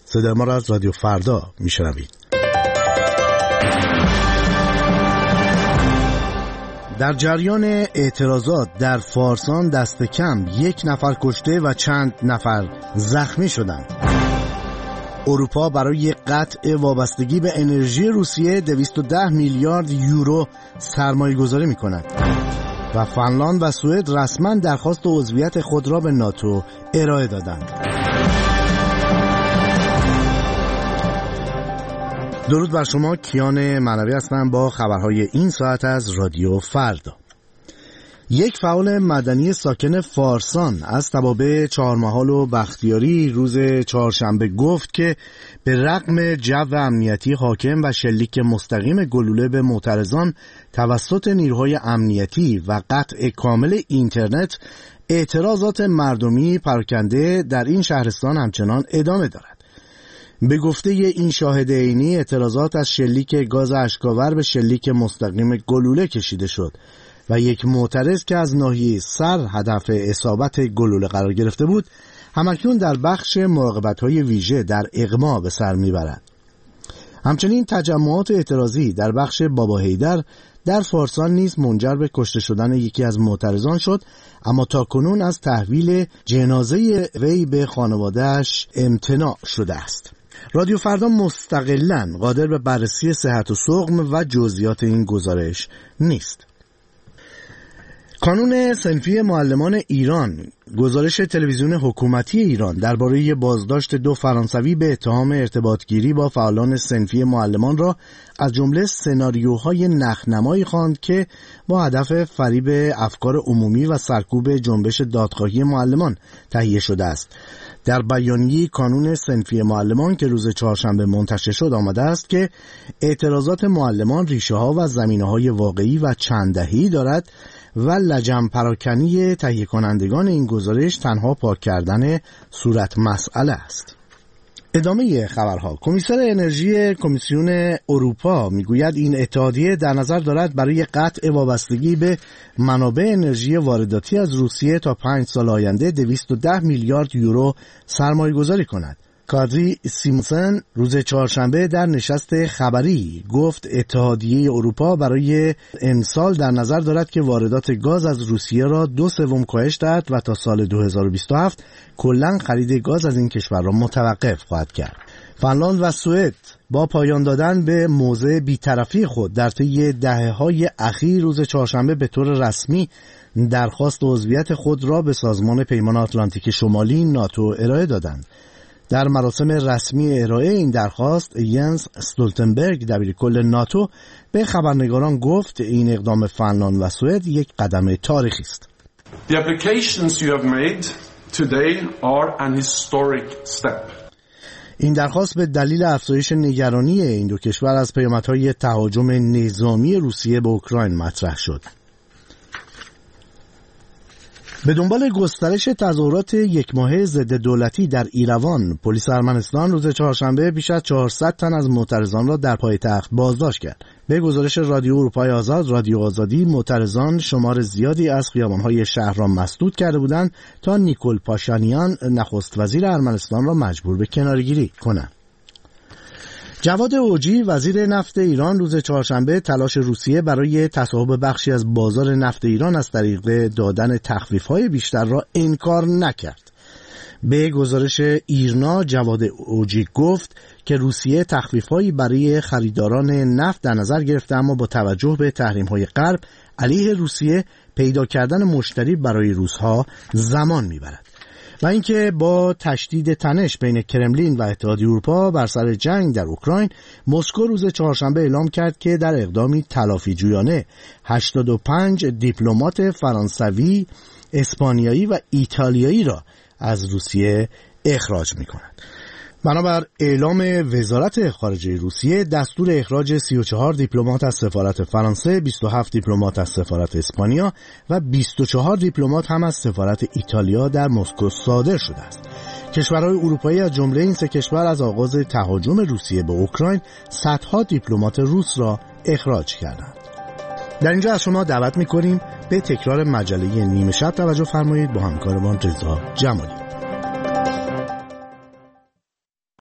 صدای ما را از رادیو فردا میشنوید. در جریان اعتراضات در فارسان دست کم 1 نفر کشته و چند نفر زخمی شدند. اروپا برای قطع وابستگی به انرژی روسیه 210 میلیارد یورو سرمایه گذاری می کند و فنلاند و سوئد رسما درخواست عضویت خود را به ناتو ارائه دادند. درود بر شما، کیان معنوی هستم با خبرهای این ساعت از رادیو فردا. یک فعال مدنی ساکن فارسان از توابع چهارمحال و بختیاری روز چهارشنبه گفت که به رغم جو امنیتی حاکم و شلیک مستقیم گلوله به معترضان توسط نیروهای امنیتی و قطع کامل اینترنت، اعتراضات مردمی پراکنده در این شهرستان همچنان ادامه دارد. به گفته این شاهد عینی، اعتراضات از شلیک گاز اشک‌آور به شلیک مستقیم گلوله کشیده شد و یک معترض که از ناحیه سر هدف اصابت گلوله قرار گرفته بود، همکنون در بخش مراقبت‌های ویژه در اغما به سر میبرد. همچنین تجمعات اعتراضی در بخش بابا حیدر در فارسان نیز منجر به کشته شدن یکی از معترضان شد، اما تاکنون از تحویل جنازه وی به خانواده‌اش امتناع شده است. رادیو فردا مستقلاً قادر به بررسی صحت و سقم و جزئیات این گزارش نیست. کانون صنفی معلمان ایران گزارش تلویزیون حکومتی ایران درباره بازداشت 2 فرانسوی به اتهام ارتباطگیری با فعالان صنفی معلمان را از جمله سناریوهای نخنمایی خواند که با هدف فریب افکار عمومی و سرکوب جنبش دادخواهی معلمان تهیه شده است. در بیانیه کانون صنفی معلمان که روز چهارشنبه منتشر شد آمده است که اعتراضات معلمان ریشه‌ها و زمینه‌های واقعی و چند دهه‌ای دارد و لجن پراکنی تهیه کنندگان این گزارش تنها پاک کردن صورت مسئله است. ادامه خبرها. کمیسر انرژی کمیسیون اروپا میگوید این اتحادیه در نظر دارد برای قطع وابستگی به منابع انرژی وارداتی از روسیه تا 5 سال آینده 210 میلیارد یورو سرمایه گذاری کند. کادری سیمونسن روز چهارشنبه در نشست خبری گفت اتحادیه اروپا برای امسال در نظر دارد که واردات گاز از روسیه را 2/3 کاهش دهد و تا سال 2027 کلاً خرید گاز از این کشور را متوقف خواهد کرد. فنلاند و سوئد با پایان دادن به موضع بی‌طرفی خود در طی دهه‌های اخیر روز چهارشنبه به طور رسمی درخواست عضویت خود را به سازمان پیمان آتلانتیک شمالی ناتو ارائه دادند. در مراسم رسمی ارائه این درخواست، ینس استولتنبرگ دبیرکل ناتو به خبرنگاران گفت این اقدام فنلاند و سوئد یک قدم تاریخی است. The applications you have made today are an historic step. این درخواست به دلیل افزایش نگرانی این دو کشور از پیامدهای تهاجم نظامی روسیه به اوکراین مطرح شد. به دنبال گسترش تظاهرات یک ماهه ضد دولتی در ایروان، پلیس ارمنستان روز چهارشنبه بیش از 400 تن از معترضان را در پایتخت بازداشت کرد. به گزارش رادیو اروپای آزاد، رادیو آزادی، معترضان شمار زیادی از خیابان‌های شهر را مسدود کرده بودند تا نیکول پاشانیان نخست وزیر ارمنستان را مجبور به کناره‌گیری کنند. جواد اوجی وزیر نفت ایران روز چهارشنبه تلاش روسیه برای تصاحب بخشی از بازار نفت ایران از طریق دادن تخفیف‌های بیشتر را انکار نکرد. به گزارش ایرنا، جواد اوجی گفت که روسیه تخفیف‌هایی برای خریداران نفت در نظر گرفته، اما با توجه به تحریم‌های غرب علیه روسیه پیدا کردن مشتری برای روس‌ها زمان می‌برد. و اینکه با تشدید تنش بین کرملین و اتحادیه اروپا بر سر جنگ در اوکراین، مسکو روز چهارشنبه اعلام کرد که در اقدامی تلافی جویانه 85 دیپلمات فرانسوی، اسپانیایی و ایتالیایی را از روسیه اخراج می‌کند. بنابر اعلام وزارت خارجه روسیه، دستور اخراج 34 دیپلمات از سفارت فرانسه، 27 دیپلمات از سفارت اسپانیا و 24 دیپلمات هم از سفارت ایتالیا در مسکو صادر شده است. کشورهای اروپایی از جمله این 3 کشور از آغاز تهاجم روسیه به اوکراین صدها دیپلمات روس را اخراج کردند. در اینجا از شما دعوت می‌کنیم به تکرار مجله نیمه شب توجه فرمایید با همکارمان رضا جمالی.